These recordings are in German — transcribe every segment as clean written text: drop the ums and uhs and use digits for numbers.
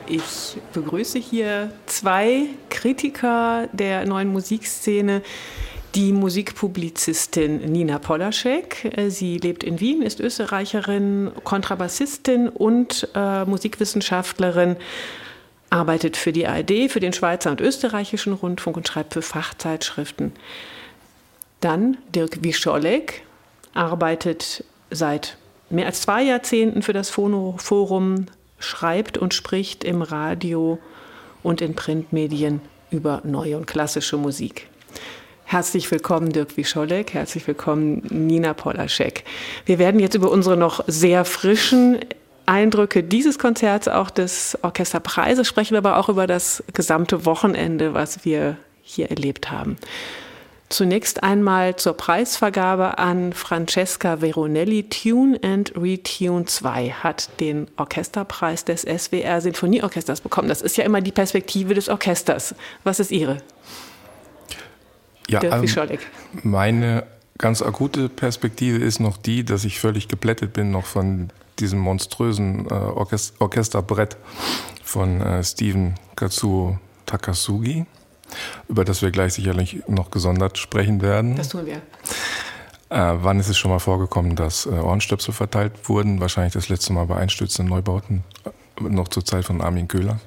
Ich begrüße hier zwei Kritiker der neuen Musikszene. Die Musikpublizistin Nina Polaschek. Sie lebt in Wien, ist Österreicherin, Kontrabassistin und Musikwissenschaftlerin, arbeitet für die ARD, für den Schweizer und österreichischen Rundfunk und schreibt für Fachzeitschriften. Dann Dirk Wischolek, arbeitet seit mehr als 2 Jahrzehnten für das Phono-Forum, schreibt und spricht im Radio und in Printmedien über neue und klassische Musik. Herzlich willkommen, Dirk Wischolek. Herzlich willkommen, Nina Polaschek. Wir werden jetzt über unsere noch sehr frischen Eindrücke dieses Konzerts, auch des Orchesterpreises sprechen, aber auch über das gesamte Wochenende, was wir hier erlebt haben. Zunächst einmal zur Preisvergabe an Francesca Veronelli. Tune and Retune 2 hat den Orchesterpreis des SWR Sinfonieorchesters bekommen. Das ist ja immer die Perspektive des Orchesters. Was ist Ihre? Ja, meine ganz akute Perspektive ist noch die, dass ich völlig geplättet bin noch von diesem monströsen Orchesterbrett von Steven Kazuo Takasugi, über das wir gleich sicherlich noch gesondert sprechen werden. Das tun wir. Wann ist es schon mal vorgekommen, dass Ohrenstöpsel verteilt wurden? Wahrscheinlich das letzte Mal bei einstürzenden Neubauten, noch zur Zeit von Armin Köhler.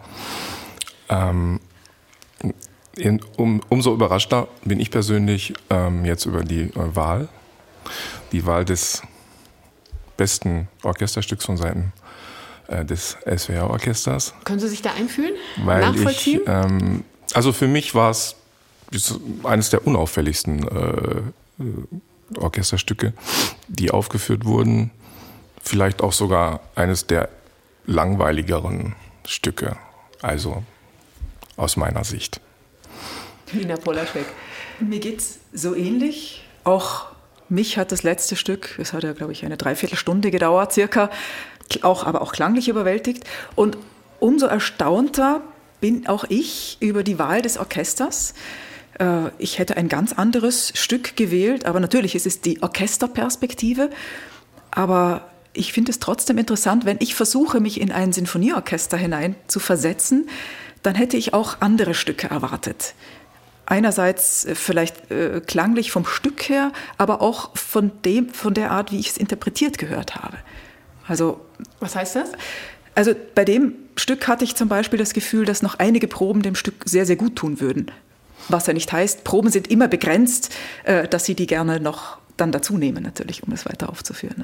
Umso überraschter bin ich persönlich jetzt über die Wahl des besten Orchesterstücks von Seiten des SWR-Orchesters. Können Sie sich da einfühlen? Nachvollziehen? Also für mich war es eines der unauffälligsten Orchesterstücke, die aufgeführt wurden. Vielleicht auch sogar eines der langweiligeren Stücke, also aus meiner Sicht. Nina Polaschek. Mir geht's so ähnlich. Auch mich hat das letzte Stück, es hat ja, glaube ich, eine Dreiviertelstunde gedauert, circa, aber auch klanglich überwältigt. Und umso erstaunter bin auch ich über die Wahl des Orchesters. Ich hätte ein ganz anderes Stück gewählt, aber natürlich ist es die Orchesterperspektive. Aber ich finde es trotzdem interessant, wenn ich versuche, mich in ein Sinfonieorchester hinein zu versetzen, dann hätte ich auch andere Stücke erwartet. Einerseits vielleicht klanglich vom Stück her, aber auch von der Art, wie ich es interpretiert gehört habe. Also, was heißt das? Also bei dem Stück hatte ich zum Beispiel das Gefühl, dass noch einige Proben dem Stück sehr, sehr gut tun würden. Was ja nicht heißt, Proben sind immer begrenzt, dass Sie die gerne noch dann dazu nehmen, natürlich, um es weiter aufzuführen.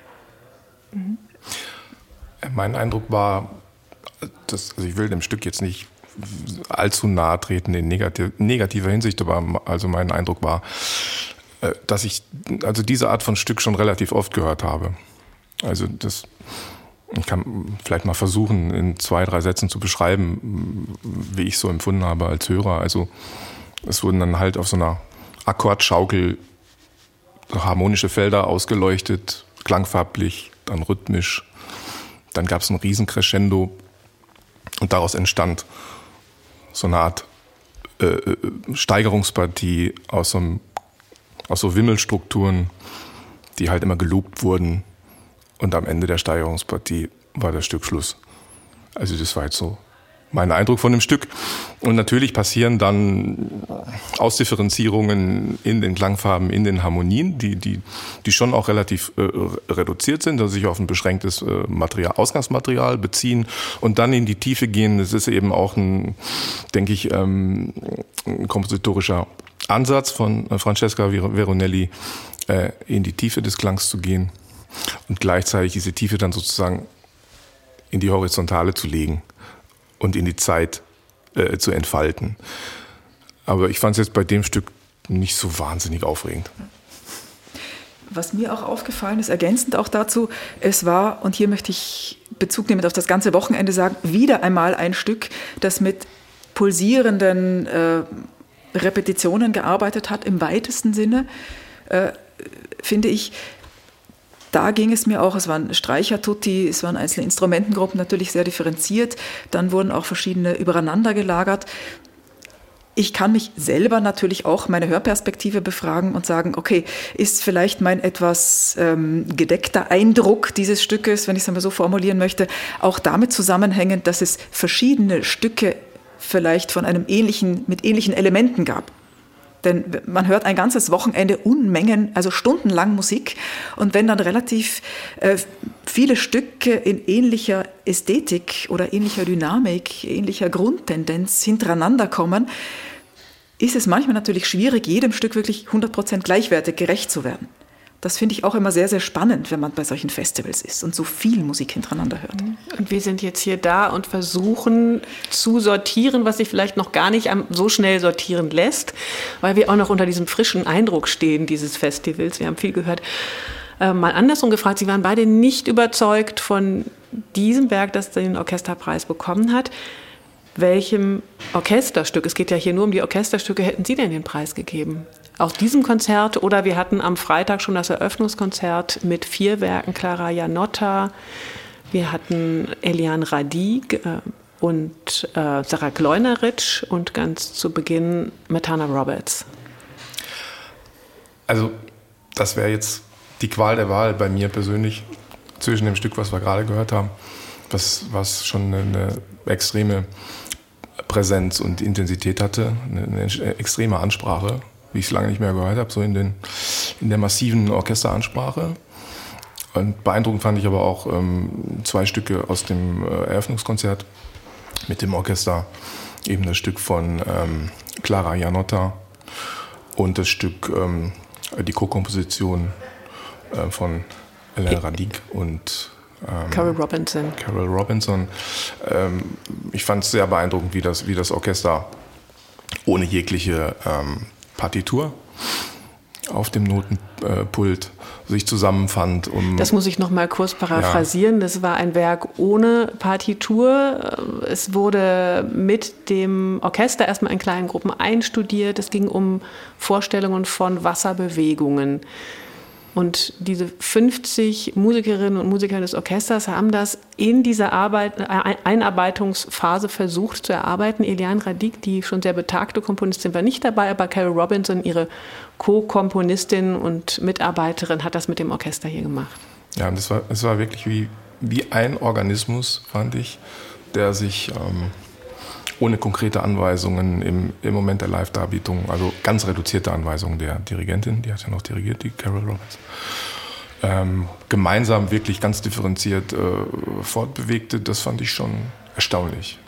Mein Eindruck war, ich will dem Stück jetzt nicht allzu nahe treten in negativer Hinsicht, aber also mein Eindruck war, dass ich diese Art von Stück schon relativ oft gehört habe. Also ich kann vielleicht mal versuchen, in 2, 3 Sätzen zu beschreiben, wie ich so empfunden habe als Hörer. Also es wurden dann halt auf so einer Akkordschaukel harmonische Felder ausgeleuchtet, klangfarblich, dann rhythmisch. Dann gab es ein Riesencrescendo und daraus entstand so eine Art Steigerungspartie aus so Wimmelstrukturen, die halt immer geloopt wurden. Und am Ende der Steigerungspartie war das Stück Schluss. Also das war jetzt so mein Eindruck von dem Stück. Und natürlich passieren dann Ausdifferenzierungen in den Klangfarben, in den Harmonien, die schon auch relativ reduziert sind, also sich auf ein beschränktes Ausgangsmaterial beziehen und dann in die Tiefe gehen. Das ist eben auch ein kompositorischer Ansatz von Francesca Veronelli, in die Tiefe des Klangs zu gehen und gleichzeitig diese Tiefe dann sozusagen in die Horizontale zu legen und in die Zeit zu entfalten. Aber ich fand es jetzt bei dem Stück nicht so wahnsinnig aufregend. Was mir auch aufgefallen ist, ergänzend auch dazu, es war, und hier möchte ich Bezug nehmen auf das ganze Wochenende sagen, wieder einmal ein Stück, das mit pulsierenden Repetitionen gearbeitet hat, im weitesten Sinne, finde ich. Da ging es mir auch, es waren Streichertutti, es waren einzelne Instrumentengruppen, natürlich sehr differenziert. Dann wurden auch verschiedene übereinander gelagert. ich kann mich selber natürlich auch meine Hörperspektive befragen und sagen, okay, ist vielleicht mein etwas gedeckter Eindruck dieses Stückes, wenn ich es einmal so formulieren möchte, auch damit zusammenhängend, dass es verschiedene Stücke vielleicht mit ähnlichen Elementen gab. Denn man hört ein ganzes Wochenende Unmengen, also stundenlang Musik. Und wenn dann relativ viele Stücke in ähnlicher Ästhetik oder ähnlicher Dynamik, ähnlicher Grundtendenz hintereinander kommen, ist es manchmal natürlich schwierig, jedem Stück wirklich 100% gleichwertig gerecht zu werden. Das finde ich auch immer sehr, sehr spannend, wenn man bei solchen Festivals ist und so viel Musik hintereinander hört. Und wir sind jetzt hier da und versuchen zu sortieren, was sich vielleicht noch gar nicht so schnell sortieren lässt, weil wir auch noch unter diesem frischen Eindruck stehen dieses Festivals. Wir haben viel gehört. Mal andersrum gefragt, Sie waren beide nicht überzeugt von diesem Werk, das den Orchesterpreis bekommen hat. Welchem Orchesterstück, es geht ja hier nur um die Orchesterstücke, hätten Sie denn den Preis gegeben? Aus diesem Konzert, oder wir hatten am Freitag schon das Eröffnungskonzert mit 4 Werken, Klara Janota, wir hatten Eliane Radigue und Sarah Gleunerich und ganz zu Beginn Matana Roberts. Also das wäre jetzt die Qual der Wahl bei mir persönlich zwischen dem Stück, was wir gerade gehört haben, was schon eine extreme Präsenz und Intensität hatte, eine extreme Ansprache, wie ich es lange nicht mehr gehört habe, so in der massiven Orchesteransprache. Und beeindruckend fand ich aber auch 2 Stücke aus dem Eröffnungskonzert mit dem Orchester, eben das Stück von Klara Janota und das Stück, die Co-Komposition von Eliane Radigue und Carol Robinson. Ich fand es sehr beeindruckend, wie das Orchester ohne jegliche Partitur auf dem Notenpult sich zusammenfand. Das muss ich noch mal kurz paraphrasieren. Ja. Das war ein Werk ohne Partitur. Es wurde mit dem Orchester erstmal in kleinen Gruppen einstudiert. Es ging um Vorstellungen von Wasserbewegungen. Und diese 50 Musikerinnen und Musiker des Orchesters haben das in dieser Einarbeitungsphase versucht zu erarbeiten. Eliane Radigue, die schon sehr betagte Komponistin, war nicht dabei, aber Carol Robinson, ihre Co-Komponistin und Mitarbeiterin, hat das mit dem Orchester hier gemacht. Ja, und es war wirklich wie ein Organismus, fand ich, der sich ohne konkrete Anweisungen im Moment der Live-Darbietung, also ganz reduzierte Anweisungen der Dirigentin, die hat ja noch dirigiert, die Carol Roberts, gemeinsam wirklich ganz differenziert fortbewegte. Das fand ich schon erstaunlich.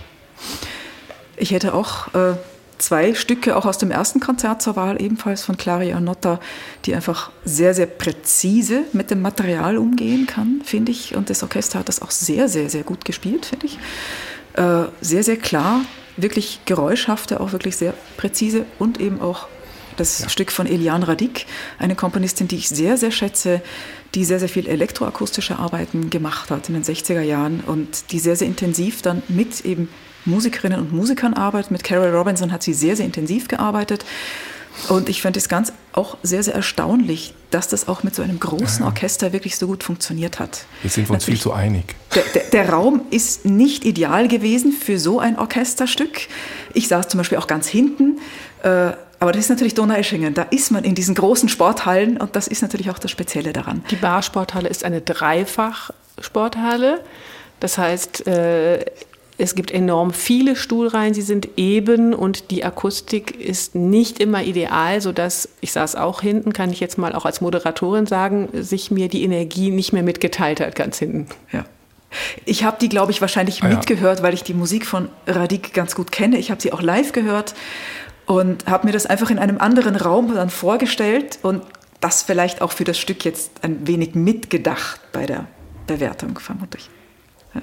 Ich hätte auch 2 Stücke auch aus dem ersten Konzert zur Wahl, ebenfalls von Klara Janota, die einfach sehr, sehr präzise mit dem Material umgehen kann, finde ich. Und das Orchester hat das auch sehr, sehr, sehr gut gespielt, finde ich. Sehr, sehr klar, wirklich geräuschhafte, auch wirklich sehr präzise und eben auch das Stück von Eliane Radigue, eine Komponistin, die ich sehr, sehr schätze, die sehr, sehr viel elektroakustische Arbeiten gemacht hat in den 60er Jahren und die sehr, sehr intensiv dann mit eben Musikerinnen und Musikern arbeitet. Mit Carol Robinson hat sie sehr, sehr intensiv gearbeitet. Und ich fand es ganz auch sehr, sehr erstaunlich, dass das auch mit so einem großen Orchester wirklich so gut funktioniert hat. Jetzt sind wir uns viel zu einig. Der Raum ist nicht ideal gewesen für so ein Orchesterstück. Ich saß zum Beispiel auch ganz hinten, aber das ist natürlich Donaueschingen. Da ist man in diesen großen Sporthallen und das ist natürlich auch das Spezielle daran. Die Bar-Sporthalle ist eine Dreifach-Sporthalle. Das heißt, es gibt enorm viele Stuhlreihen, sie sind eben und die Akustik ist nicht immer ideal, sodass, ich saß auch hinten, kann ich jetzt mal auch als Moderatorin sagen, sich mir die Energie nicht mehr mitgeteilt hat, ganz hinten. Ja. Ich habe die, glaube ich, wahrscheinlich mitgehört, weil ich die Musik von Radigue ganz gut kenne. Ich habe sie auch live gehört und habe mir das einfach in einem anderen Raum dann vorgestellt und das vielleicht auch für das Stück jetzt ein wenig mitgedacht bei der Bewertung, vermutlich. Ja.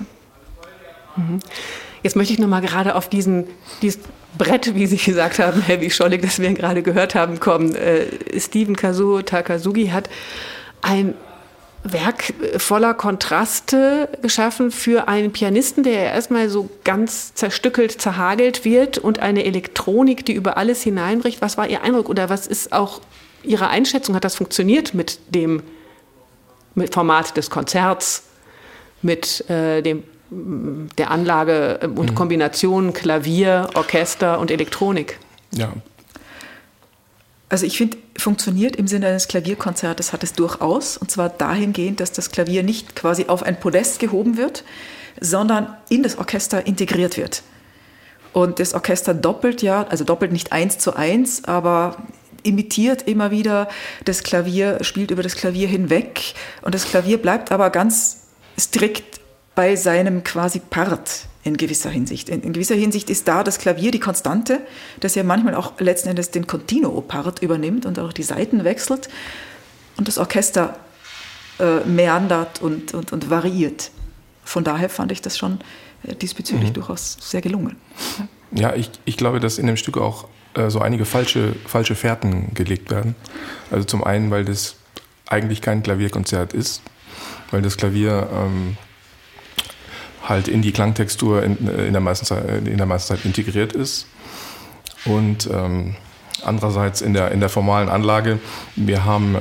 Jetzt möchte ich noch mal gerade auf dieses Brett, wie Sie gesagt haben, Heavy Schollig, das wir gerade gehört haben, kommen. Steven Kazuo Takasugi hat ein Werk voller Kontraste geschaffen für einen Pianisten, der ja erstmal so ganz zerstückelt, zerhagelt wird und eine Elektronik, die über alles hineinbricht. Was war Ihr Eindruck oder was ist auch Ihre Einschätzung? Hat das funktioniert mit dem Format des Konzerts, mit dem der Anlage und Kombination Klavier, Orchester und Elektronik. Ja. Also ich finde, funktioniert im Sinne eines Klavierkonzertes hat es durchaus. Und zwar dahingehend, dass das Klavier nicht quasi auf ein Podest gehoben wird, sondern in das Orchester integriert wird. Und das Orchester doppelt nicht 1:1, aber imitiert immer wieder das Klavier, spielt über das Klavier hinweg. Und das Klavier bleibt aber ganz strikt bei seinem quasi Part in gewisser Hinsicht. In gewisser Hinsicht ist da das Klavier die Konstante, das ja manchmal auch letzten Endes den Continuo-Part übernimmt und auch die Saiten wechselt. Und das Orchester meandert und variiert. Von daher fand ich das schon diesbezüglich durchaus sehr gelungen. Ja, ich glaube, dass in dem Stück auch so einige falsche Fährten gelegt werden. Also zum einen, weil das eigentlich kein Klavierkonzert ist, weil das Klavier halt in die Klangtextur in der meisten Zeit integriert ist. Und andererseits in der formalen Anlage, wir haben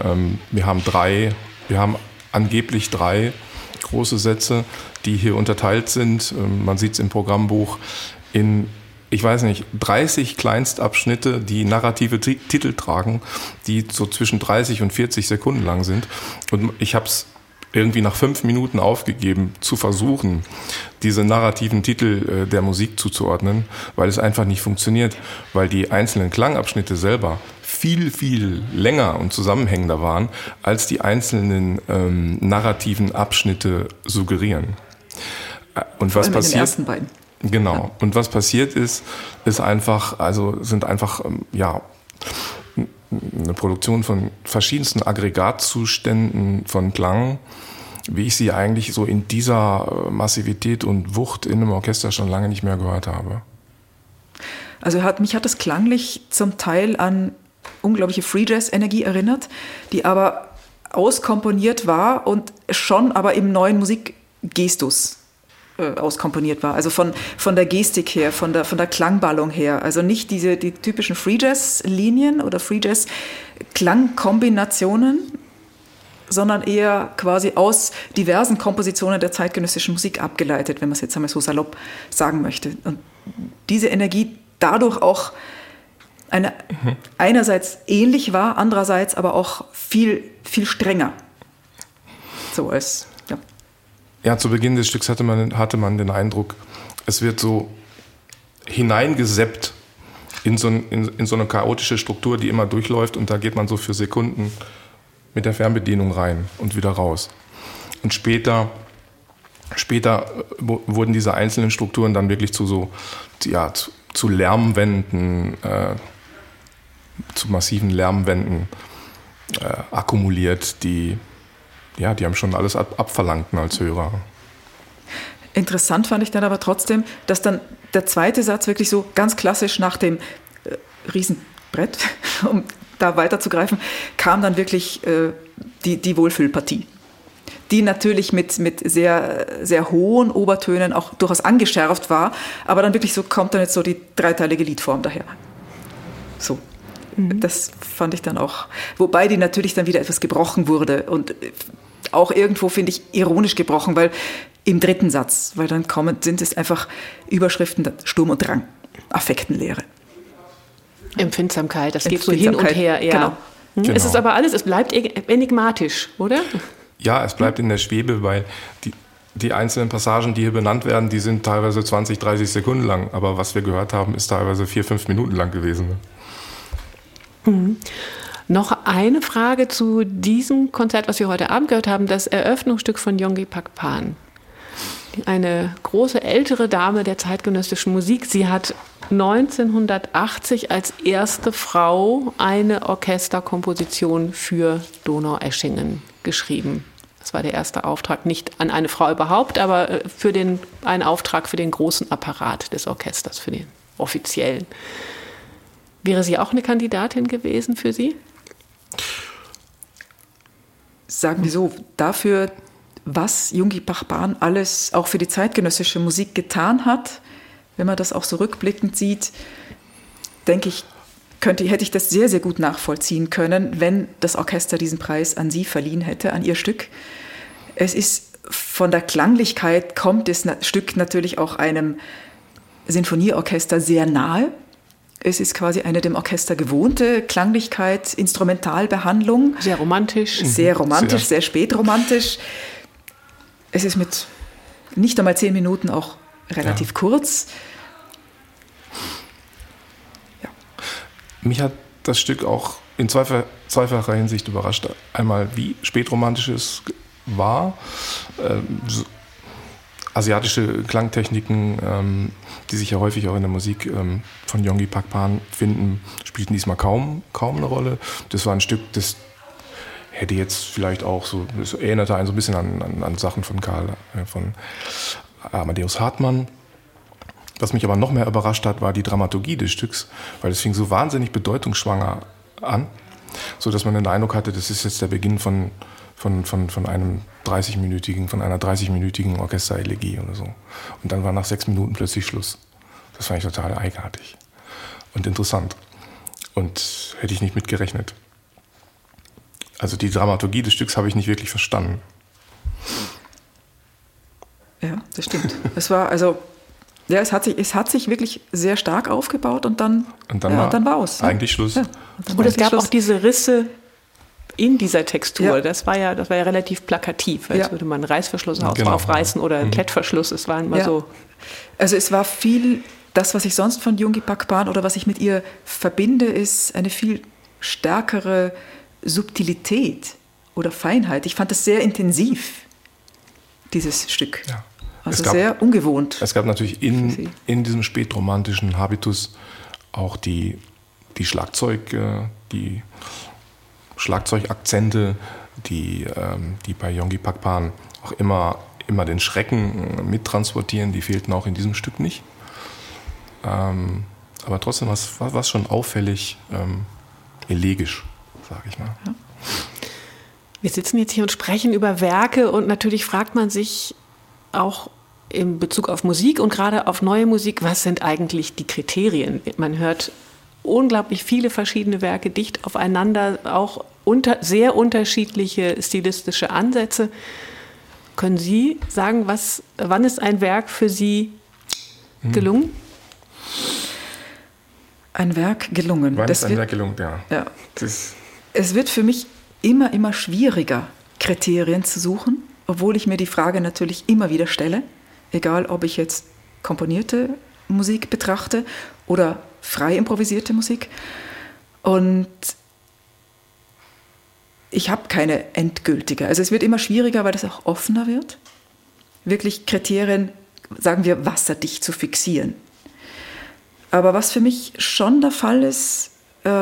angeblich 3 große Sätze, die hier unterteilt sind. Man sieht es im Programmbuch in, ich weiß nicht, 30 Kleinstabschnitte, die narrative Titel tragen, die so zwischen 30 und 40 Sekunden lang sind. Und ich habe es irgendwie nach 5 Minuten aufgegeben, zu versuchen, diese narrativen Titel der Musik zuzuordnen, weil es einfach nicht funktioniert, weil die einzelnen Klangabschnitte selber viel, viel länger und zusammenhängender waren, als die einzelnen narrativen Abschnitte suggerieren. Und was passiert? In den ersten beiden. Genau. Ja. Und was passiert ist einfach, eine Produktion von verschiedensten Aggregatzuständen von Klang, wie ich sie eigentlich so in dieser Massivität und Wucht in einem Orchester schon lange nicht mehr gehört habe. Also mich hat es klanglich zum Teil an unglaubliche Free Jazz-Energie erinnert, die aber auskomponiert war und schon aber im neuen Musikgestus auskomponiert war. Also von der Gestik her, von der Klangballung her. Also nicht die typischen Free Jazz-Linien oder Free Jazz-Klangkombinationen, sondern eher quasi aus diversen Kompositionen der zeitgenössischen Musik abgeleitet, wenn man es jetzt einmal so salopp sagen möchte. Und diese Energie dadurch auch einerseits ähnlich war, andererseits aber auch viel, viel strenger. So als, ja. Ja, zu Beginn des Stücks hatte man den Eindruck, es wird so hineingeseppt in so eine chaotische Struktur, die immer durchläuft, und da geht man so für Sekunden mit der Fernbedienung rein und wieder raus. Und später wurden diese einzelnen Strukturen dann wirklich zu Lärmwänden, zu massiven Lärmwänden akkumuliert, die haben schon alles abverlangten als Hörer. Interessant fand ich dann aber trotzdem, dass dann der zweite Satz wirklich so ganz klassisch nach dem Riesenbrett, um da weiterzugreifen, kam dann wirklich die Wohlfühlpartie, die natürlich mit sehr, sehr hohen Obertönen auch durchaus angeschärft war, aber dann wirklich so kommt dann jetzt so die dreiteilige Liedform daher. So. Das fand ich dann auch, wobei die natürlich dann wieder etwas gebrochen wurde und auch irgendwo, finde ich, ironisch gebrochen, weil im dritten Satz, weil dann sind es einfach Überschriften, Sturm und Drang, Affektenlehre. Empfindsamkeit, das geht so hin und her. Ja. Genau. Genau. Es ist aber alles, es bleibt enigmatisch, oder? Ja, es bleibt in der Schwebe, weil die einzelnen Passagen, die hier benannt werden, die sind teilweise 20, 30 Sekunden lang, aber was wir gehört haben, ist teilweise 4, 5 Minuten lang gewesen. Noch eine Frage zu diesem Konzert, was wir heute Abend gehört haben, das Eröffnungsstück von Yonggi Pakpan. Eine große ältere Dame der zeitgenössischen Musik. Sie hat 1980 als erste Frau eine Orchesterkomposition für Donaueschingen geschrieben. Das war der erste Auftrag, nicht an eine Frau überhaupt, aber ein Auftrag für den großen Apparat des Orchesters, für den offiziellen. Wäre sie auch eine Kandidatin gewesen für Sie? Sagen wir so, dafür, was Yonggi Pakpan alles auch für die zeitgenössische Musik getan hat, wenn man das auch so rückblickend sieht, denke ich, hätte ich das sehr, sehr gut nachvollziehen können, wenn das Orchester diesen Preis an sie verliehen hätte, an ihr Stück. Es ist von der Klanglichkeit kommt das Stück natürlich auch einem Sinfonieorchester sehr nahe. Es ist quasi eine dem Orchester gewohnte Klanglichkeit, Instrumentalbehandlung. Sehr romantisch. Sehr spätromantisch. Es ist mit nicht einmal 10 Minuten auch relativ kurz. Ja. Mich hat das Stück auch in zweifacher Hinsicht überrascht. Einmal, wie spätromantisch es war. Asiatische Klangtechniken, die sich ja häufig auch in der Musik von Yonggi Pakpan finden, spielten diesmal kaum eine Rolle. Das war ein Stück, das hätte jetzt vielleicht auch so, das erinnerte einen so ein bisschen an Sachen von von Amadeus Hartmann. Was mich aber noch mehr überrascht hat, war die Dramaturgie des Stücks, weil es fing so wahnsinnig bedeutungsschwanger an, so dass man den Eindruck hatte, das ist jetzt der Beginn von einer 30-minütigen Orchesterelegie oder so. Und dann war nach 6 Minuten plötzlich Schluss. Das fand ich total eigenartig und interessant. Und hätte ich nicht mit gerechnet. Also die Dramaturgie des Stücks habe ich nicht wirklich verstanden. Ja, das stimmt. Es hat sich wirklich sehr stark aufgebaut und dann war es. Eigentlich Schluss. Ja, und es gab auch diese Risse in dieser Textur. Ja. Das war ja relativ plakativ, als würde man einen Reißverschluss aufreißen oder einen Klettverschluss. Es war immer so. Also es war viel, das, was ich sonst von Yonggi Pakpan oder was ich mit ihr verbinde, ist eine viel stärkere Subtilität oder Feinheit. Ich fand es sehr intensiv, dieses Stück. Ja. Also sehr ungewohnt. Es gab natürlich in diesem spätromantischen Habitus auch die Schlagzeugakzente, die bei Yonggi Pakpan auch immer den Schrecken mittransportieren, die fehlten auch in diesem Stück nicht. Aber trotzdem war es schon auffällig elegisch, sage ich mal. Ja. Wir sitzen jetzt hier und sprechen über Werke und natürlich fragt man sich auch in Bezug auf Musik und gerade auf neue Musik, was sind eigentlich die Kriterien? Man hört unglaublich viele verschiedene Werke dicht aufeinander, auch sehr unterschiedliche stilistische Ansätze. Können Sie sagen, wann ist ein Werk für Sie gelungen? Ein Werk gelungen. Wann ist ein Werk gelungen, ja. Es wird für mich immer schwieriger, Kriterien zu suchen, obwohl ich mir die Frage natürlich immer wieder stelle, egal ob ich jetzt komponierte Musik betrachte oder frei improvisierte Musik. Und ich habe keine endgültige. Also es wird immer schwieriger, weil das auch offener wird, wirklich Kriterien, sagen wir, wasserdicht zu fixieren. Aber was für mich schon der Fall ist,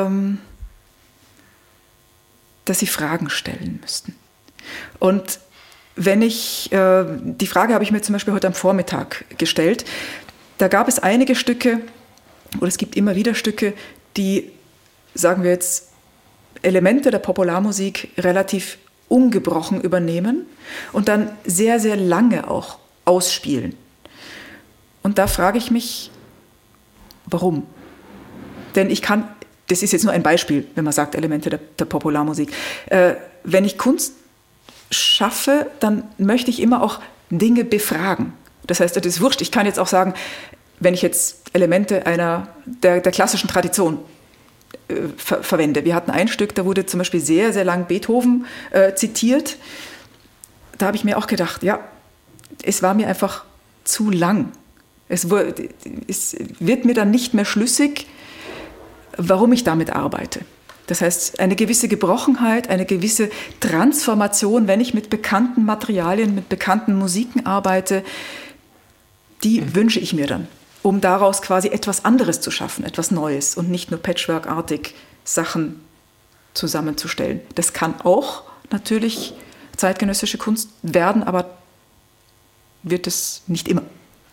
dass Sie Fragen stellen müssten. Und wenn die Frage habe ich mir zum Beispiel heute am Vormittag gestellt, da gab es einige Stücke, oder es gibt immer wieder Stücke, die, sagen wir jetzt, Elemente der Popularmusik relativ ungebrochen übernehmen und dann sehr, sehr lange auch ausspielen. Und da frage ich mich, warum? Denn das ist jetzt nur ein Beispiel, wenn man sagt Elemente der Popularmusik. Wenn ich Kunst schaffe, dann möchte ich immer auch Dinge befragen. Das heißt, das ist wurscht. Ich kann jetzt auch sagen, wenn ich jetzt Elemente der klassischen Tradition verwende. Wir hatten ein Stück, da wurde zum Beispiel sehr, sehr lang Beethoven zitiert. Da habe ich mir auch gedacht, ja, es war mir einfach zu lang. Es wird mir dann nicht mehr schlüssig, warum ich damit arbeite. Das heißt, eine gewisse Gebrochenheit, eine gewisse Transformation, wenn ich mit bekannten Materialien, mit bekannten Musiken arbeite, die wünsche ich mir dann, um daraus quasi etwas anderes zu schaffen, etwas Neues und nicht nur patchworkartig Sachen zusammenzustellen. Das kann auch natürlich zeitgenössische Kunst werden, aber wird es nicht immer.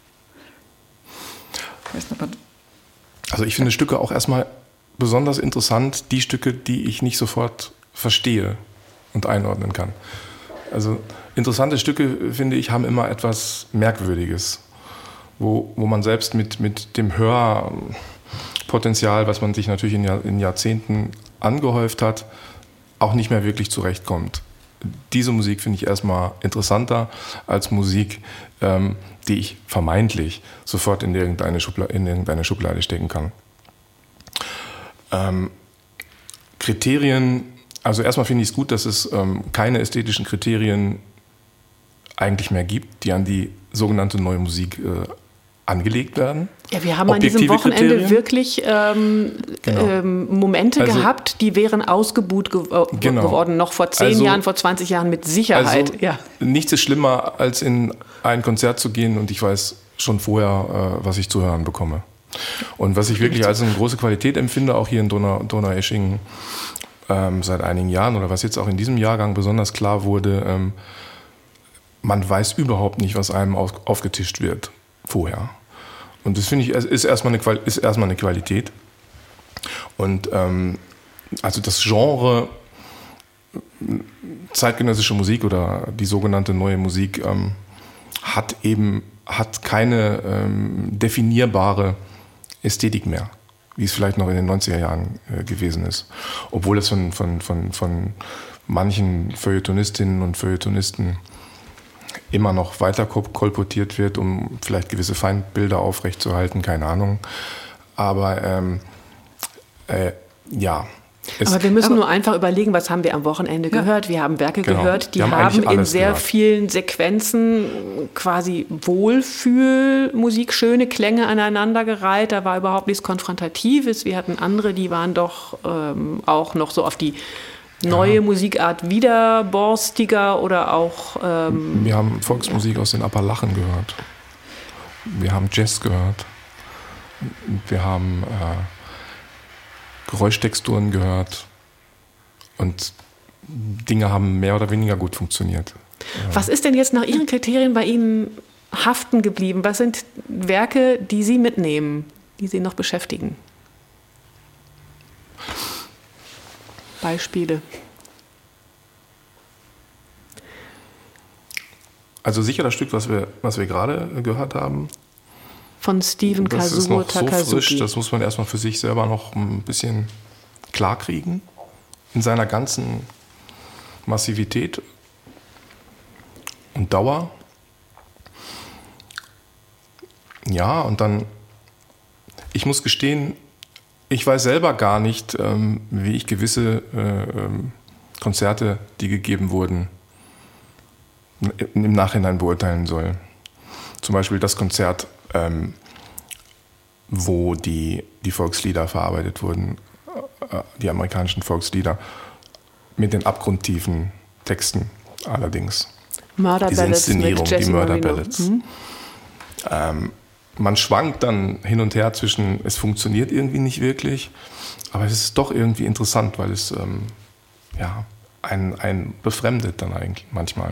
Also ich finde Stücke auch erstmal besonders interessant, die Stücke, die ich nicht sofort verstehe und einordnen kann. Also interessante Stücke, finde ich, haben immer etwas Merkwürdiges, wo man selbst mit dem Hörpotenzial, was man sich natürlich in Jahrzehnten angehäuft hat, auch nicht mehr wirklich zurechtkommt. diese Musik finde ich erstmal interessanter als Musik, die ich vermeintlich sofort in irgendeine Schublade stecken kann. Kriterien, also erstmal finde ich es gut, dass es keine ästhetischen Kriterien eigentlich mehr gibt, die an die sogenannte neue Musik angelegt werden. Ja, wir haben an diesem Wochenende Kriterien. Wirklich Momente gehabt, die wären ausgebuht geworden, noch vor 10 Jahren, vor 20 Jahren mit Sicherheit. Also, nichts ist schlimmer, als in ein Konzert zu gehen und ich weiß schon vorher, was ich zu hören bekomme. Und was ich wirklich als eine große Qualität empfinde, auch hier in Donaueschingen seit einigen Jahren oder was jetzt auch in diesem Jahrgang besonders klar wurde, man weiß überhaupt nicht, was einem aufgetischt wird vorher. Und das finde ich, ist erstmal eine Qualität. Und also das Genre zeitgenössische Musik oder die sogenannte neue Musik hat keine definierbare Ästhetik mehr, wie es vielleicht noch in den 90er Jahren gewesen ist. Obwohl es von manchen Feuilletonistinnen und Feuilletonisten immer noch weiter kolportiert wird, um vielleicht gewisse Feindbilder aufrechtzuerhalten, keine Ahnung. Aber ja. Aber wir müssen nur einfach überlegen, was haben wir am Wochenende gehört. Wir haben Werke gehört, die haben in sehr vielen Sequenzen quasi Wohlfühlmusik, schöne Klänge aneinandergereiht. Da war überhaupt nichts Konfrontatives. Wir hatten andere, die waren doch auch noch so auf die neue Musikart widerborstiger oder auch... wir haben Volksmusik aus den Appalachen gehört. Wir haben Jazz gehört. Wir haben Geräuschtexturen gehört. Und Dinge haben mehr oder weniger gut funktioniert. Was ist denn jetzt nach Ihren Kriterien bei Ihnen haften geblieben? Was sind Werke, die Sie mitnehmen, die Sie noch beschäftigen? Beispiele. Also sicher das Stück, was wir gerade gehört haben. Von Stephen Kazuo Takazuki. Das ist noch so frisch, das muss man erstmal für sich selber noch ein bisschen klarkriegen. In seiner ganzen Massivität und Dauer. Ja, und dann, ich muss gestehen, ich weiß selber gar nicht, wie ich gewisse Konzerte, die gegeben wurden, im Nachhinein beurteilen soll. Zum Beispiel das Konzert, wo die Volkslieder verarbeitet wurden, die amerikanischen Volkslieder, mit den abgrundtiefen Texten allerdings. Murder Diese Ballads Inszenierung, mit Jesse die Murder Marino. Ballads. Man schwankt dann hin und her zwischen, es funktioniert irgendwie nicht wirklich, aber es ist doch irgendwie interessant, weil es einen befremdet dann eigentlich manchmal.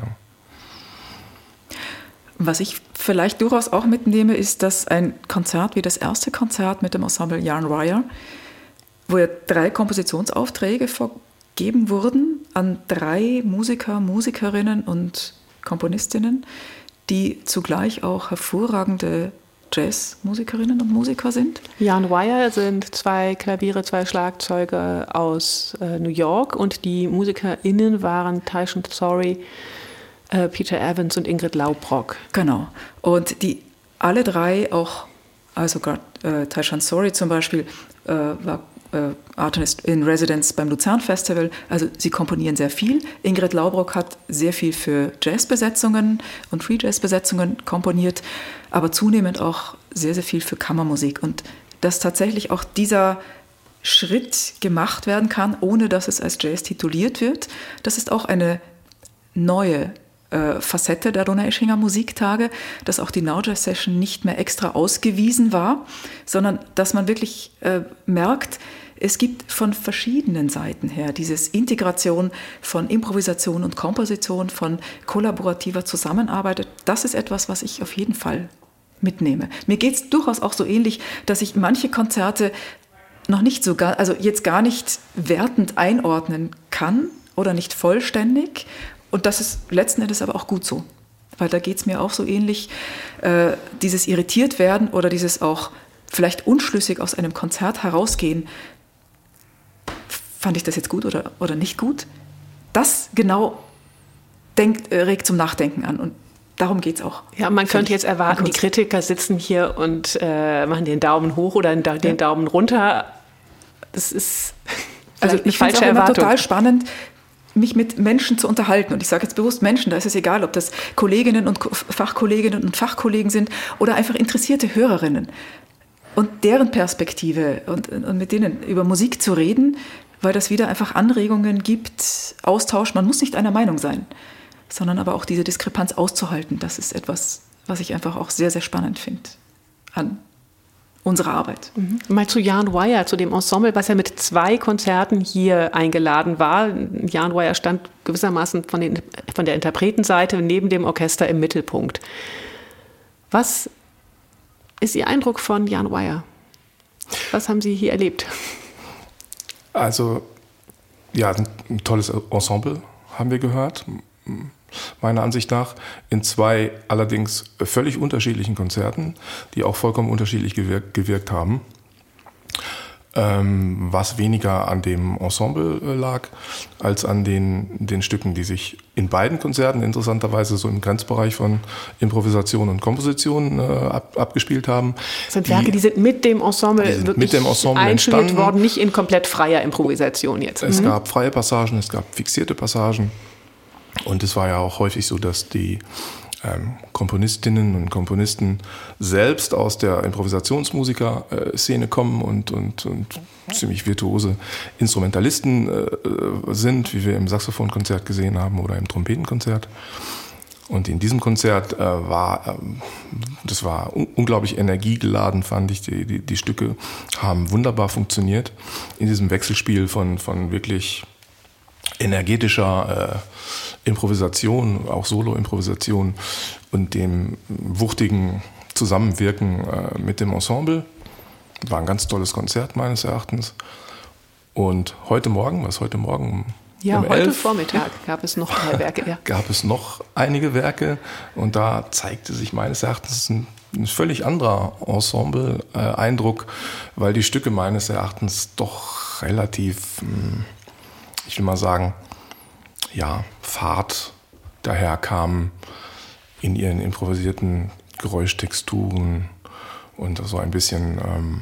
Was ich vielleicht durchaus auch mitnehme, ist, dass ein Konzert wie das erste Konzert mit dem Ensemble Jan Wire, wo ja 3 Kompositionsaufträge vergeben wurden an 3 Musiker, Musikerinnen und Komponistinnen, die zugleich auch hervorragende Jazzmusikerinnen und Musiker sind. Jan Wire sind 2 Klaviere, 2 Schlagzeuge aus New York und die MusikerInnen waren Tyson Sorry, Peter Evans und Ingrid Laubrock. Genau. Und die alle 3 auch, also gerade Tyson Sorry zum Beispiel, war Artist in Residence beim Luzern Festival. Also sie komponieren sehr viel. Ingrid Laubrock hat sehr viel für Jazzbesetzungen und Free Jazz-Besetzungen komponiert, aber zunehmend auch sehr, sehr viel für Kammermusik. Und dass tatsächlich auch dieser Schritt gemacht werden kann, ohne dass es als Jazz tituliert wird, das ist auch eine neue Facette der Donaueschinger Musiktage, dass auch die Now Jazz Session nicht mehr extra ausgewiesen war, sondern dass man wirklich merkt, es gibt von verschiedenen Seiten her dieses Integration von Improvisation und Komposition, von kollaborativer Zusammenarbeit. Das ist etwas, was ich auf jeden Fall mitnehme. Mir geht es durchaus auch so ähnlich, dass ich manche Konzerte noch nicht so jetzt gar nicht wertend einordnen kann oder nicht vollständig. Und das ist letzten Endes aber auch gut so, weil da geht es mir auch so ähnlich, dieses irritiert werden oder dieses auch vielleicht unschlüssig aus einem Konzert herausgehen. Fand ich das jetzt gut oder nicht gut? Das genau regt zum Nachdenken an. Und darum geht es auch. Ja, man könnte jetzt erwarten, die Kritiker sitzen hier und machen den Daumen hoch oder den Daumen runter. Das ist also eine falsche Erwartung. Ich finde es auch immer total spannend, mich mit Menschen zu unterhalten. Und ich sage jetzt bewusst Menschen, da ist es egal, ob das Kolleginnen und Fachkollegen sind oder einfach interessierte Hörerinnen. Und deren Perspektive und mit denen über Musik zu reden, weil das wieder einfach Anregungen gibt, Austausch. Man muss nicht einer Meinung sein, sondern aber auch diese Diskrepanz auszuhalten. Das ist etwas, was ich einfach auch sehr, sehr spannend finde an unserer Arbeit. Mal zu Jan Wire, zu dem Ensemble, was ja mit 2 Konzerten hier eingeladen war. Jan Wire stand gewissermaßen von der Interpretenseite neben dem Orchester im Mittelpunkt. Was ist Ihr Eindruck von Jan Wire? Was haben Sie hier erlebt? Also, ja, ein tolles Ensemble haben wir gehört, meiner Ansicht nach, in 2 allerdings völlig unterschiedlichen Konzerten, die auch vollkommen unterschiedlich gewirkt haben. Was weniger an dem Ensemble lag, als an den Stücken, die sich in beiden Konzerten interessanterweise so im Grenzbereich von Improvisation und Komposition abgespielt haben. Das sind Werke, die sind mit dem Ensemble einstudiert worden, nicht in komplett freier Improvisation jetzt. Es gab freie Passagen, es gab fixierte Passagen. Und es war ja auch häufig so, dass die Komponistinnen und Komponisten selbst aus der Improvisationsmusiker-Szene kommen und ziemlich virtuose Instrumentalisten sind, wie wir im Saxophonkonzert gesehen haben oder im Trompetenkonzert. Und in diesem Konzert war unglaublich energiegeladen, fand ich. Die Stücke haben wunderbar funktioniert in diesem Wechselspiel von wirklich energetischer Improvisation, auch Solo-Improvisation und dem wuchtigen Zusammenwirken mit dem Ensemble. War ein ganz tolles Konzert meines Erachtens. Und heute Morgen ja, heute 11, Vormittag gab es noch 3 Werke. Ja. Gab es noch einige Werke und da zeigte sich meines Erachtens ein völlig anderer Ensemble-Eindruck, weil die Stücke meines Erachtens doch relativ, ich will mal sagen, ja, fad daherkamen in ihren improvisierten Geräuschtexturen und so ein bisschen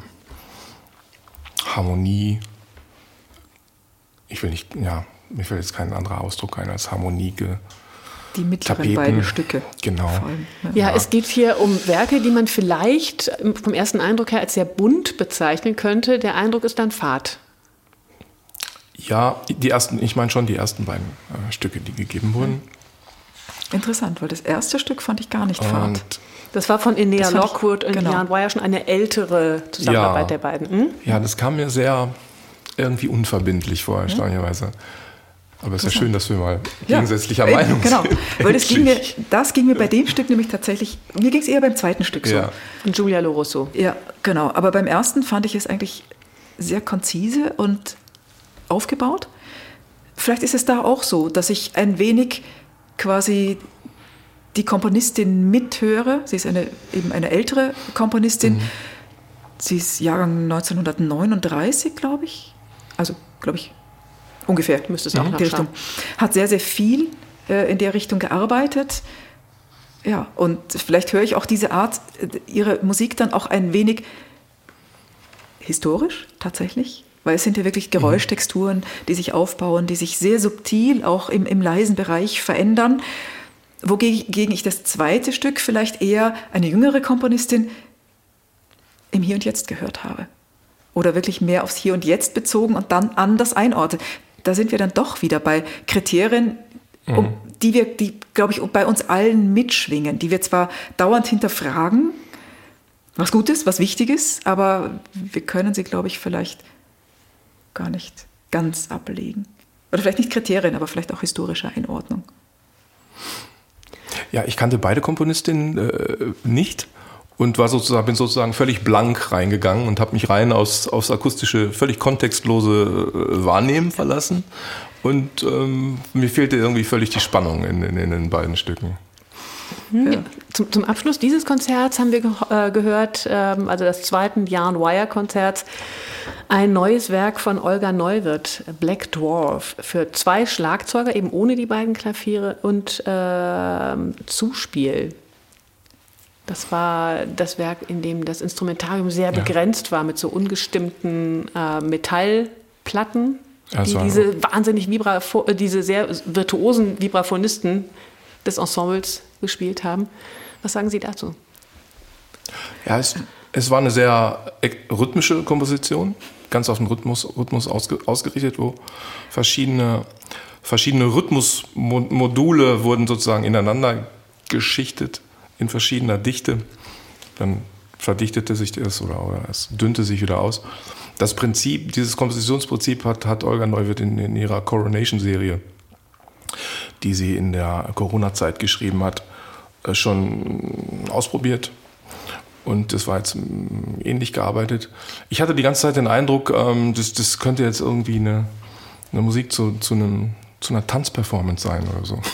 Harmonie. Mir fällt jetzt kein anderer Ausdruck ein als Harmonie. Die mittleren beiden Stücke. Genau. Ja, es geht hier um Werke, die man vielleicht vom ersten Eindruck her als sehr bunt bezeichnen könnte. Der Eindruck ist dann fad. Ja, die ersten beiden Stücke, die gegeben wurden. Interessant, weil das erste Stück fand ich gar nicht fad. Das war von Enea Lockwood und Jan Wire schon eine ältere Zusammenarbeit der beiden. Ja, das kam mir sehr irgendwie unverbindlich vor, erstaunlicherweise. Aber es ist ja schön, dass wir mal gegensätzlicher Meinung sind. Genau, weil das ging mir bei dem Stück nämlich tatsächlich, mir ging es eher beim zweiten Stück so. Ja. Und Giulia Lorusso. Ja, genau. Aber beim ersten fand ich es eigentlich sehr konzise und aufgebaut. Vielleicht ist es da auch so, dass ich ein wenig quasi die Komponistin mithöre. Sie ist eben eine ältere Komponistin. Sie ist Jahrgang 1939, glaube ich. Also, glaube ich, ungefähr. Müsste es auch nachschauen. Hat sehr, sehr viel in der Richtung gearbeitet. Ja, und vielleicht höre ich auch diese Art, ihre Musik dann auch ein wenig historisch tatsächlich. Weil es sind ja wirklich Geräuschtexturen, die sich aufbauen, die sich sehr subtil auch im leisen Bereich verändern. Wogegen ich das zweite Stück vielleicht eher eine jüngere Komponistin im Hier und Jetzt gehört habe. Oder wirklich mehr aufs Hier und Jetzt bezogen und dann anders einordnen. Da sind wir dann doch wieder bei Kriterien, die glaube ich, bei uns allen mitschwingen, die wir zwar dauernd hinterfragen, was Gutes, was Wichtiges, aber wir können sie, glaube ich, vielleicht gar nicht ganz ablegen. Oder vielleicht nicht Kriterien, aber vielleicht auch historische Einordnung. Ja, ich kannte beide Komponistinnen nicht und bin sozusagen völlig blank reingegangen und habe mich rein aufs akustische, völlig kontextlose Wahrnehmen verlassen. Und mir fehlte irgendwie völlig die Spannung in den beiden Stücken. Ja. Zum Abschluss dieses Konzerts haben wir gehört, also des zweiten Jan Wire-Konzerts, ein neues Werk von Olga Neuwirth, Black Dwarf, für 2 Schlagzeuger, eben ohne die beiden Klaviere und Zuspiel. Das war das Werk, in dem das Instrumentarium sehr begrenzt war, mit so ungestimmten Metallplatten, die diese wahnsinnig diese sehr virtuosen Vibraphonisten des Ensembles gespielt haben. Was sagen Sie dazu? Ja, es war eine sehr rhythmische Komposition, ganz auf den Rhythmus ausgerichtet, wo verschiedene Rhythmusmodule wurden sozusagen ineinander geschichtet in verschiedener Dichte. Dann verdichtete sich das oder es dünnte sich wieder aus. Das Prinzip, dieses Kompositionsprinzip hat Olga Neuwirth in ihrer Coronation-Serie, die sie in der Corona-Zeit geschrieben hat, schon ausprobiert. Und das war jetzt ähnlich gearbeitet. Ich hatte die ganze Zeit den Eindruck, das könnte jetzt irgendwie eine Musik zu einer Tanzperformance sein oder so.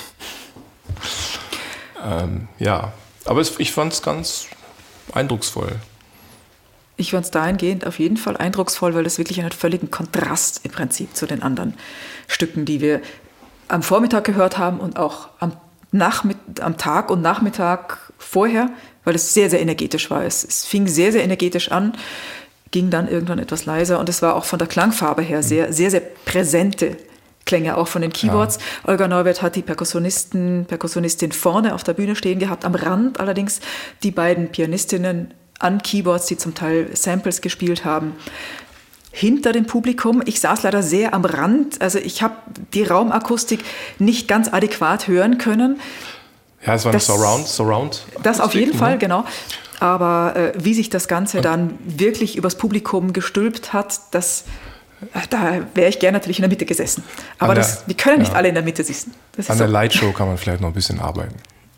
Ja, aber ich fand es ganz eindrucksvoll. Ich fand es dahingehend auf jeden Fall eindrucksvoll, weil es wirklich einen völligen Kontrast im Prinzip zu den anderen Stücken, die wir am Vormittag gehört haben und auch am Tag und Nachmittag vorher, weil es sehr, sehr energetisch war. Es fing sehr, sehr energetisch an, ging dann irgendwann etwas leiser und es war auch von der Klangfarbe her sehr, sehr, sehr präsente Klänge, auch von den Keyboards. Ja. Olga Neuwirth hat die Perkussionistin vorne auf der Bühne stehen gehabt, am Rand allerdings die beiden Pianistinnen an Keyboards, die zum Teil Samples gespielt haben, hinter dem Publikum. Ich saß leider sehr am Rand, also ich habe die Raumakustik nicht ganz adäquat hören können. Ja, es war ein Surround. Das auf jeden Fall, genau. Aber wie sich das Ganze dann wirklich übers Publikum gestülpt hat, da wäre ich gerne natürlich in der Mitte gesessen. Aber wir können nicht alle in der Mitte sitzen. An der Lightshow kann man vielleicht noch ein bisschen arbeiten.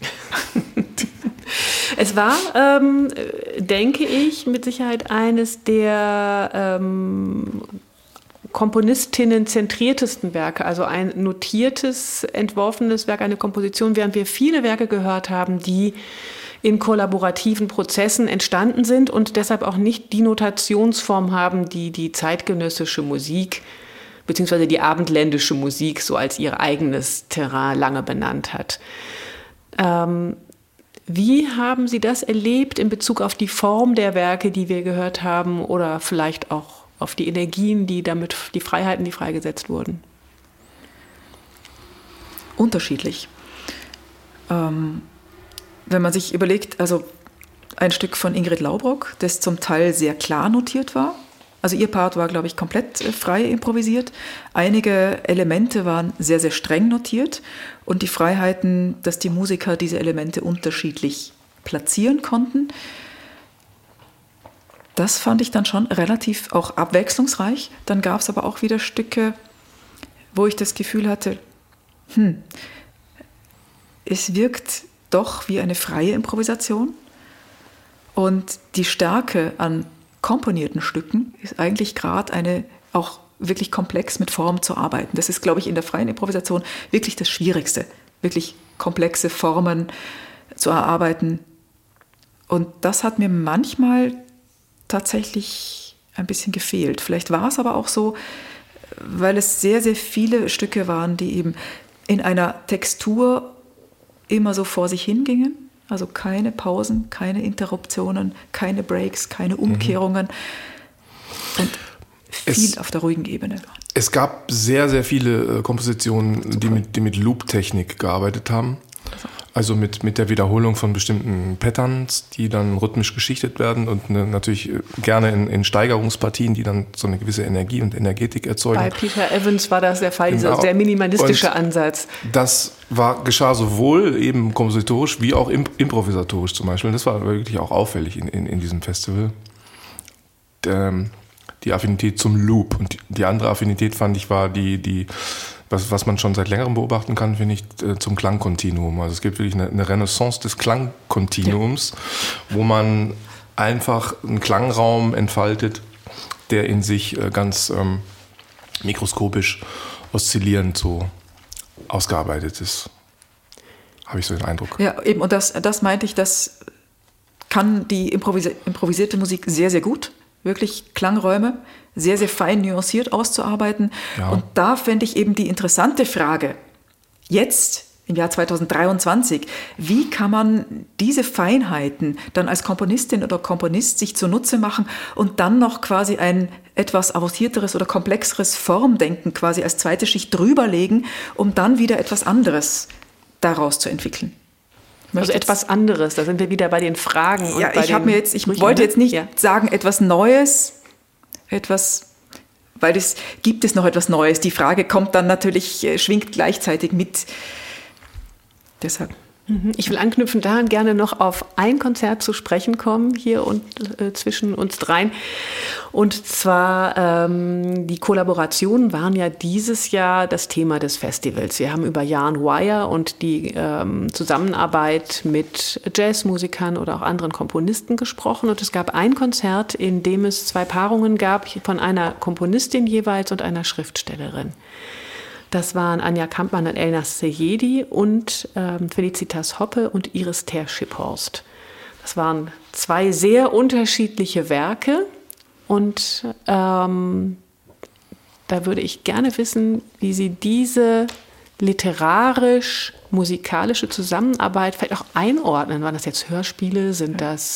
Es war, denke ich, mit Sicherheit eines der Komponistinnen-zentriertesten Werke, also ein notiertes, entworfenes Werk, eine Komposition, während wir viele Werke gehört haben, die in kollaborativen Prozessen entstanden sind und deshalb auch nicht die Notationsform haben, die die zeitgenössische Musik bzw. die abendländische Musik so als ihr eigenes Terrain lange benannt hat. Wie haben Sie das erlebt in Bezug auf die Form der Werke, die wir gehört haben, oder vielleicht auch auf die Energien, die Freiheiten, die freigesetzt wurden? Unterschiedlich. Wenn man sich überlegt, also ein Stück von Ingrid Laubrock, das zum Teil sehr klar notiert war. Also ihr Part war, glaube ich, komplett frei improvisiert. Einige Elemente waren sehr, sehr streng notiert und die Freiheiten, dass die Musiker diese Elemente unterschiedlich platzieren konnten, das fand ich dann schon relativ auch abwechslungsreich. Dann gab es aber auch wieder Stücke, wo ich das Gefühl hatte, es wirkt doch wie eine freie Improvisation. Und die Stärke an komponierten Stücken ist eigentlich gerade auch wirklich komplex mit Form zu arbeiten. Das ist, glaube ich, in der freien Improvisation wirklich das Schwierigste, wirklich komplexe Formen zu erarbeiten. Und das hat mir manchmal tatsächlich ein bisschen gefehlt. Vielleicht war es aber auch so, weil es sehr, sehr viele Stücke waren, die eben in einer Textur immer so vor sich hingingen. Also keine Pausen, keine Interruptionen, keine Breaks, keine Umkehrungen und viel auf der ruhigen Ebene. Es gab sehr, sehr viele Kompositionen, die mit Loop-Technik gearbeitet haben. Also mit der Wiederholung von bestimmten Patterns, die dann rhythmisch geschichtet werden und natürlich gerne in Steigerungspartien, die dann so eine gewisse Energie und Energetik erzeugen. Bei Peter Evans war das der Fall, dieser sehr minimalistische Ansatz. Das geschah sowohl eben kompositorisch wie auch improvisatorisch zum Beispiel. Das war wirklich auch auffällig in diesem Festival. Die Affinität zum Loop. Und die andere Affinität, fand ich, war was man schon seit längerem beobachten kann, finde ich, zum Klangkontinuum. Also es gibt wirklich eine Renaissance des Klangkontinuums, wo man einfach einen Klangraum entfaltet, der in sich ganz mikroskopisch oszillierend so ausgearbeitet ist. habe ich so den Eindruck. Ja, eben, und das meinte ich, das kann die improvisierte Musik sehr, sehr gut. Wirklich Klangräume sehr, sehr fein nuanciert auszuarbeiten. Ja. Und da fände ich eben die interessante Frage, jetzt im Jahr 2023, wie kann man diese Feinheiten dann als Komponistin oder Komponist sich zunutze machen und dann noch quasi ein etwas avancierteres oder komplexeres Formdenken quasi als zweite Schicht drüberlegen, um dann wieder etwas anderes daraus zu entwickeln. Also etwas anderes, da sind wir wieder bei den Fragen. Ja, und ich wollte jetzt nicht sagen, etwas Neues, weil gibt es noch etwas Neues. Die Frage kommt dann natürlich, schwingt gleichzeitig mit. Deshalb. Ich will anknüpfen daran gerne noch auf ein Konzert zu sprechen kommen, hier und zwischen uns dreien. Und zwar die Kollaborationen waren ja dieses Jahr das Thema des Festivals. Wir haben über Jan Wire und die Zusammenarbeit mit Jazzmusikern oder auch anderen Komponisten gesprochen. Und es gab ein Konzert, in dem es 2 Paarungen gab, von einer Komponistin jeweils und einer Schriftstellerin. Das waren Anja Kampmann und Elnas Seyedi und Felicitas Hoppe und Iris Ter-Schiphorst. Das waren 2 sehr unterschiedliche Werke und da würde ich gerne wissen, wie Sie diese literarisch-musikalische Zusammenarbeit vielleicht auch einordnen. Waren das jetzt Hörspiele? Ist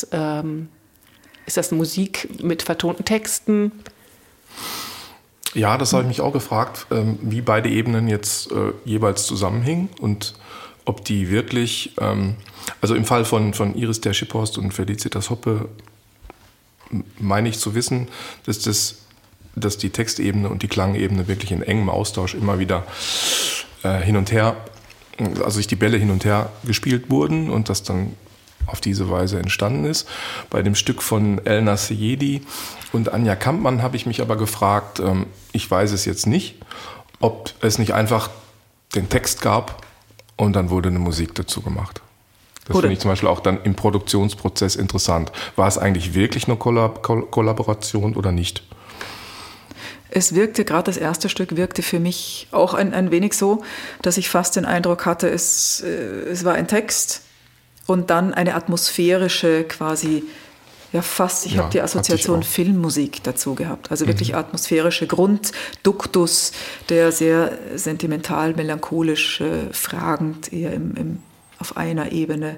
das Musik mit vertonten Texten? Ja, das habe ich mich auch gefragt, wie beide Ebenen jetzt jeweils zusammenhängen und ob die wirklich, also im Fall von Iris Ter-Schiphorst und Felicitas Hoppe meine ich zu wissen, dass die Textebene und die Klangebene wirklich in engem Austausch immer wieder hin und her, also sich die Bälle hin und her gespielt wurden und das dann auf diese Weise entstanden ist. Bei dem Stück von Elnas Seyedi und Anja Kampmann habe ich mich aber gefragt, ich weiß es jetzt nicht, ob es nicht einfach den Text gab und dann wurde eine Musik dazu gemacht. Das finde ich zum Beispiel auch dann im Produktionsprozess interessant. War es eigentlich wirklich eine Kollaboration oder nicht? Es wirkte, gerade das erste Stück wirkte für mich auch ein wenig so, dass ich fast den Eindruck hatte, es war ein Text und dann eine atmosphärische quasi, ja fast, ich habe die Assoziation Filmmusik dazu gehabt. Also wirklich atmosphärische Grundduktus, der sehr sentimental, melancholisch, fragend eher auf einer Ebene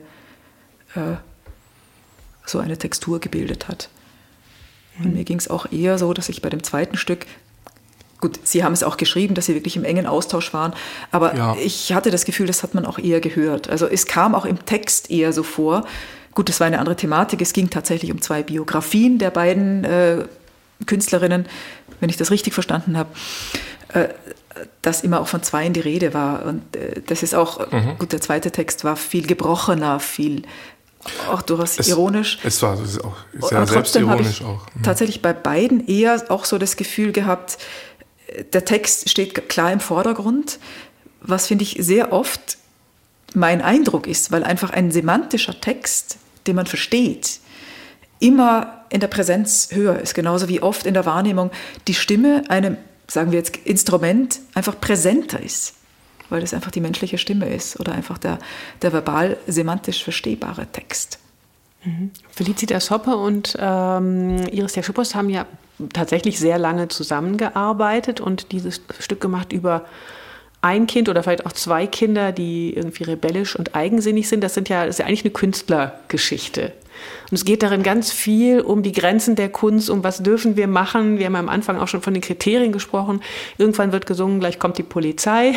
so eine Textur gebildet hat. Und mir ging es auch eher so, dass ich bei dem zweiten Stück, gut, Sie haben es auch geschrieben, dass Sie wirklich im engen Austausch waren, aber ich hatte das Gefühl, das hat man auch eher gehört. Also es kam auch im Text eher so vor. Gut, das war eine andere Thematik. Es ging tatsächlich um 2 Biografien der beiden Künstlerinnen, wenn ich das richtig verstanden habe, dass immer auch von 2 die Rede war. Und das ist auch, gut, der zweite Text war viel gebrochener, viel auch durchaus ironisch. Es war auch sehr selbstironisch auch. Tatsächlich bei beiden eher auch so das Gefühl gehabt, der Text steht klar im Vordergrund, was finde ich sehr oft mein Eindruck ist, weil einfach ein semantischer Text, den man versteht, immer in der Präsenz höher ist, genauso wie oft in der Wahrnehmung die Stimme einem, sagen wir jetzt, Instrument einfach präsenter ist, weil das einfach die menschliche Stimme ist oder einfach der verbal semantisch verstehbare Text. Felicitas Hoppe und Iris Ter-Schiphorst haben ja tatsächlich sehr lange zusammengearbeitet und dieses Stück gemacht über ein Kind oder vielleicht auch 2 Kinder, die irgendwie rebellisch und eigensinnig sind. Das ist ja eigentlich eine Künstlergeschichte. Und es geht darin ganz viel um die Grenzen der Kunst, um was dürfen wir machen. Wir haben am Anfang auch schon von den Kriterien gesprochen. Irgendwann wird gesungen, gleich kommt die Polizei.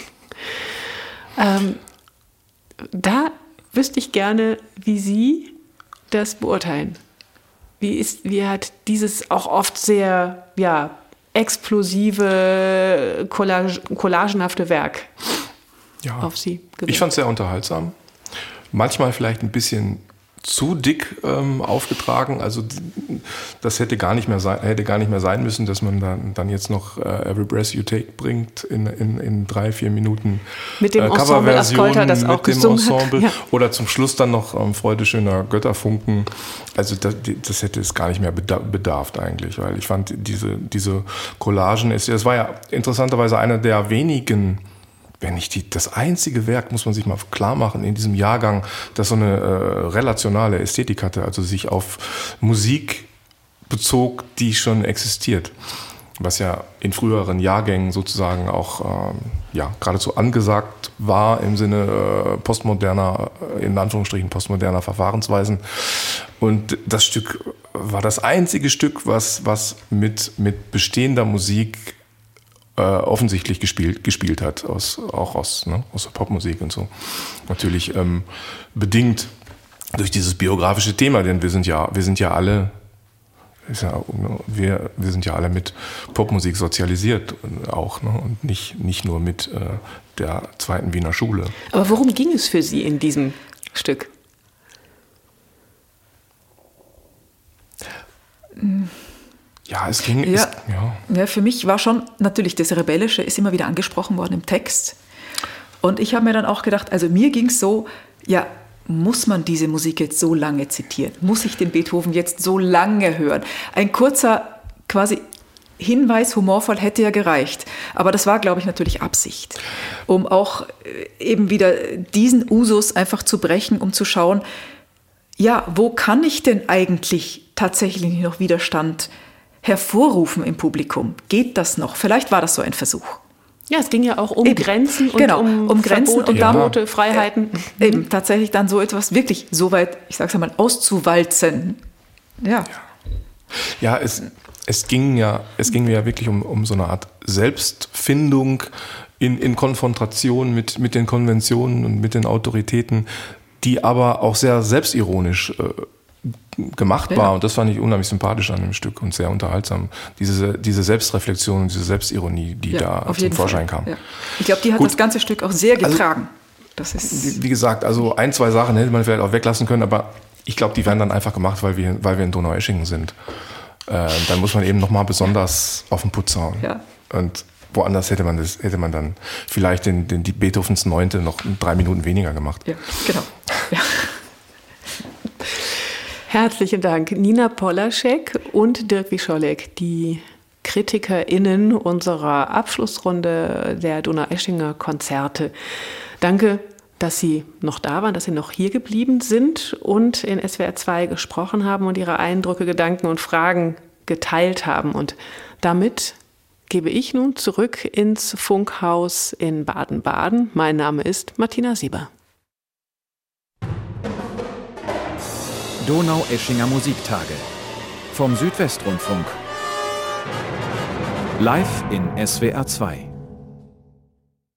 Da wüsste ich gerne, wie Sie das beurteilen. Wie hat dieses auch oft sehr explosive, collagenhafte Werk auf Sie gewirkt? Ich fand es sehr unterhaltsam. Manchmal vielleicht ein bisschen zu dick aufgetragen. Also das hätte gar nicht mehr sein müssen, dass man dann jetzt noch Every Breath You Take bringt in 3-4 Minuten mit dem Coverversion das auch mit dem Ensemble Ja. Oder zum Schluss dann noch Freude schöner Götterfunken. Also das hätte es gar nicht mehr bedarf eigentlich, weil ich fand diese Collagen, es war ja interessanterweise einer der wenigen wenn nicht das einzige Werk, muss man sich mal klar machen, in diesem Jahrgang, das so eine relationale Ästhetik hatte, also sich auf Musik bezog, die schon existiert. Was ja in früheren Jahrgängen sozusagen auch geradezu angesagt war im Sinne postmoderner, in Anführungsstrichen postmoderner Verfahrensweisen. Und das Stück war das einzige Stück, was mit bestehender Musik offensichtlich gespielt hat, auch aus der Popmusik und so. Natürlich bedingt durch dieses biografische Thema, denn wir sind ja alle mit Popmusik sozialisiert auch, ne? Und nicht nur mit der zweiten Wiener Schule. Aber worum ging es für Sie in diesem Stück? Ja, es ging. Ja, für mich war schon natürlich das Rebellische ist immer wieder angesprochen worden im Text. Und ich habe mir dann auch gedacht, also mir ging es so, ja, muss man diese Musik jetzt so lange zitieren? Muss ich den Beethoven jetzt so lange hören? Ein kurzer quasi Hinweis, humorvoll, hätte ja gereicht. Aber das war, glaube ich, natürlich Absicht, um auch eben wieder diesen Usus einfach zu brechen, um zu schauen, ja, wo kann ich denn eigentlich tatsächlich noch Widerstand hervorrufen im Publikum? Geht das noch? Vielleicht war das so ein Versuch. Ja, es ging ja auch um Grenzen und um Grenzen Verbote, und Verbote, Freiheiten. Eben, tatsächlich dann so etwas wirklich so weit, ich sag's einmal, auszuwalzen. Ja, es ging mir ja wirklich um so eine Art Selbstfindung in Konfrontation mit den Konventionen und mit den Autoritäten, die aber auch sehr selbstironisch gemacht war. Und das fand ich unheimlich sympathisch an dem Stück und sehr unterhaltsam. Diese Selbstreflexion und diese Selbstironie, die da zum Vorschein kam. Ja. Ich glaube, die hat das ganze Stück auch sehr getragen. Das ist wie gesagt, also 1, 2 Sachen hätte man vielleicht auch weglassen können, aber ich glaube, die werden dann einfach gemacht, weil wir in Donaueschingen sind. Dann muss man eben nochmal besonders auf den Putz hauen. Ja. Und woanders hätte man dann vielleicht die Beethovens 9. noch 3 Minuten weniger gemacht. Ja, genau. Ja. Herzlichen Dank, Nina Polaschek und Dirk Wischolek, die KritikerInnen unserer Abschlussrunde der Donaueschinger Konzerte. Danke, dass Sie noch da waren, dass Sie noch hier geblieben sind und in SWR 2 gesprochen haben und Ihre Eindrücke, Gedanken und Fragen geteilt haben. Und damit gebe ich nun zurück ins Funkhaus in Baden-Baden. Mein Name ist Martina Sieber. Donaueschinger Musiktage vom Südwestrundfunk. Live in SWR 2.